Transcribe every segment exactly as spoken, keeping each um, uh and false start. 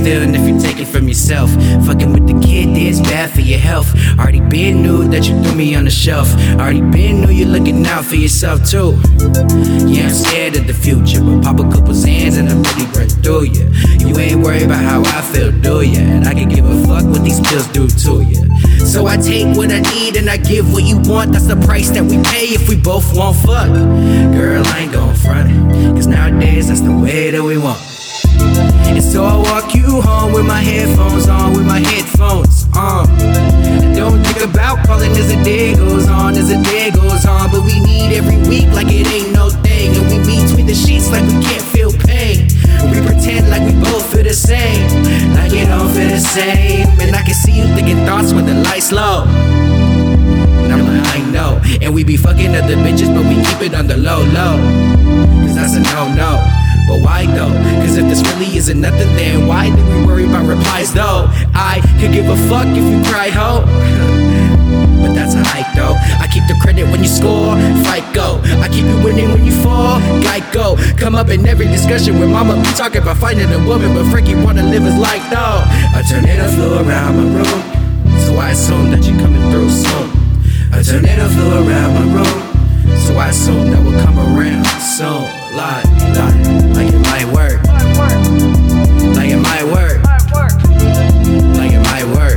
stealing if you take it from yourself. Fucking with the kid, it's bad for your health. Already been knew that you threw me on the shelf. Already been knew you're looking out for yourself too. Yeah, I'm scared of the future, but pop a couple Zans and I'm really breath through you. You ain't worried about how I feel, do ya? And I can give a fuck what these pills do to ya. So I take what I need and I give what you want. That's the price that we pay if we both want fuck. Girl, I ain't gon' front it, cause nowadays that's the way that we want. And so I walk you home with my headphones on, with my headphones on. I don't think about calling as the day goes on, as the day goes on. But we meet every week like it ain't no thing. And we meet between the sheets like we can't feel pain. We pretend like we both feel the same, like it don't feel the same. And I can see you thinking thoughts when the lights low. And I'm like, I know. And we be fucking other bitches, but we keep it on the low, low. Cause that's a no-no. But why though? Cause if this really isn't nothing, then why do we worry about replies though? I could give a fuck if you cry, ho. But that's a hike though. I keep the credit when you score, fight go. I keep you winning when you fall, Geico. Come up in every discussion with mama be talking about finding a woman, but Frankie wanna live his life though. A tornado flew around my room, so I assume that you're coming through soon. A tornado flew around my room, so I assume that we'll come around soon. Like, like, like it might work. Like it might work. Like it might work.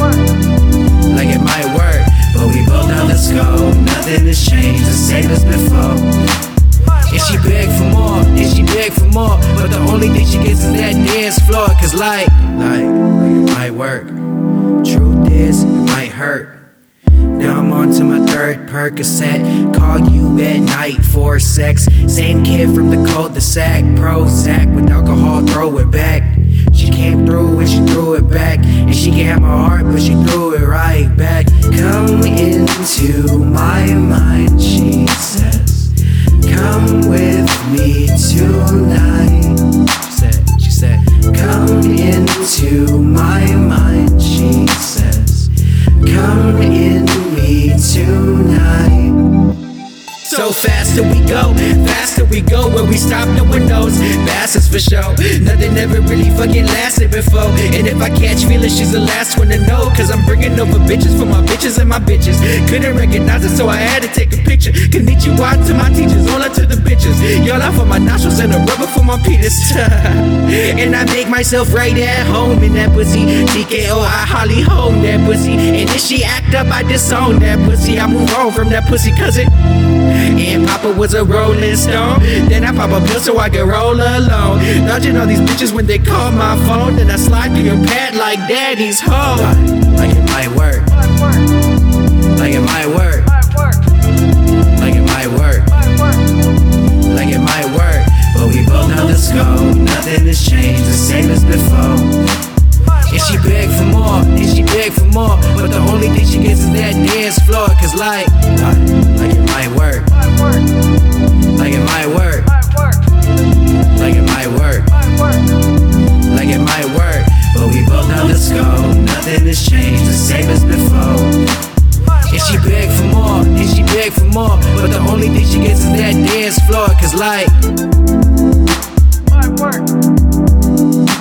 Like it might work. But we both know the scope. Nothing has changed the same as before. And she beg for more, and she beg for more. But the only thing she gets is that dance floor. Cause like, like, like it might work. Truth is, it might hurt. Now I'm on to my third Percocet. Call you at night for sex. Same kid from the cul-de-sac. Prozac with alcohol, throw it back. She came through and she threw it back. And she can have my heart, but she threw it right back. Come into my mind, she says. Come with me tonight. She said, she said, come into my mind, she says. Come in me tonight. So faster we go, faster we go. When we stop, no one knows. Bastards for show. Nothing ever really fucking lasted before. And if I catch feelings, she's the last one to know. Cause I'm bringing over bitches for my bitches and my bitches. Couldn't recognize it, so I had to take a picture. Konnichiwa to my teachers, hola to the bitches. Y'all out for my nostrils and a rubber for my penis. And I make myself right at home in that pussy. T K O, I Holly home that pussy. And if she act up, I disown that pussy. I move on from that pussy cause it. And Papa was a rolling stone. Then I pop a pill so I can roll alone. Dodging all these bitches when they call my phone. Then I slide through your pad like daddy's home. Like it might work. Like it might work. Like it might work. Like it might work. But we both know the scope. Nothing has changed, the same as before. And she beg for more, and she beg for more. But the only thing she gets is that dance floor. Cause like, like, like it might work. Like it might work. Like it might work. Like it might work. But we both know the scope. Nothing has changed, the same as before. And she beg for more, and she beg for more. But the only thing she gets is that dance floor. Cause like, might work.